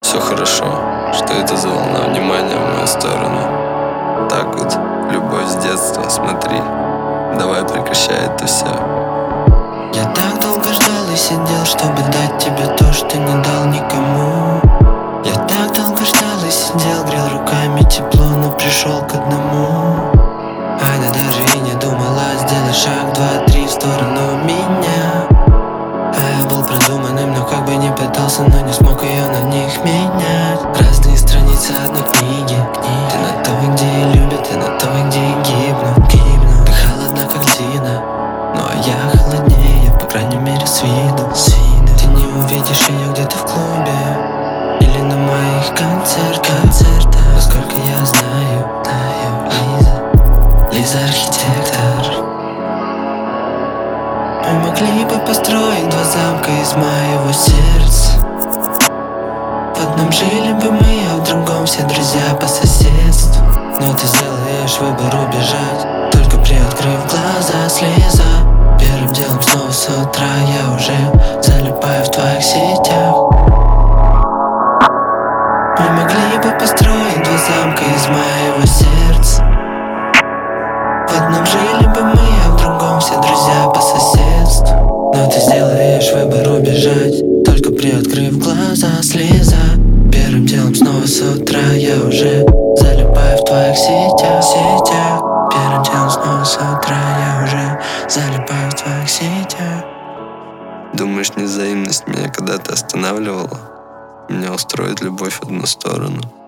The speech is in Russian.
все хорошо. Что это за волна внимания в мою сторону? Так вот, любовь с детства, смотри. Давай прекращай это все. Я так долго ждал и сидел, чтобы дать тебе то, что не дал никому. Я так долго ждал и сидел, грел руками тепло, но пришел к одному. Аня даже и не думала сделать шаг, 2-3 в сторону меня. А я был продуманным, но как бы не пытался, но не смог ее на них менять. Разные страницы одной книги. Ты на той, где и любят, ты на той, где и гибнут. Ты холодна, как льдина, ну а я холоднее, по крайней мере с виду. Ты не увидишь ее где-то в клубе или на моих концертах. Насколько я знаю, Лиза архитектор. Мы могли бы построить 2 замка из моего сердца. В одном жили бы мы, а в другом все друзья по соседству. Но ты сделаешь выбор убежать, только приоткрыв глаза. Слеза первым делом снова с утра. Я уже залипаю в твоих сетях. Мы могли бы построить 2 замка из моего сердца. В одном жили бы мы, а в другом все друзья по соседству. Но ты сделаешь выбор убежать, только приоткрыв глаза. Слеза первым делом снова с утра. Я уже залипаю в твоих сетях. Первым делом снова с утра. Я уже залипаю в твоих сетях. Думаешь, невзаимность меня когда-то останавливала? Меня устроит любовь в одну сторону.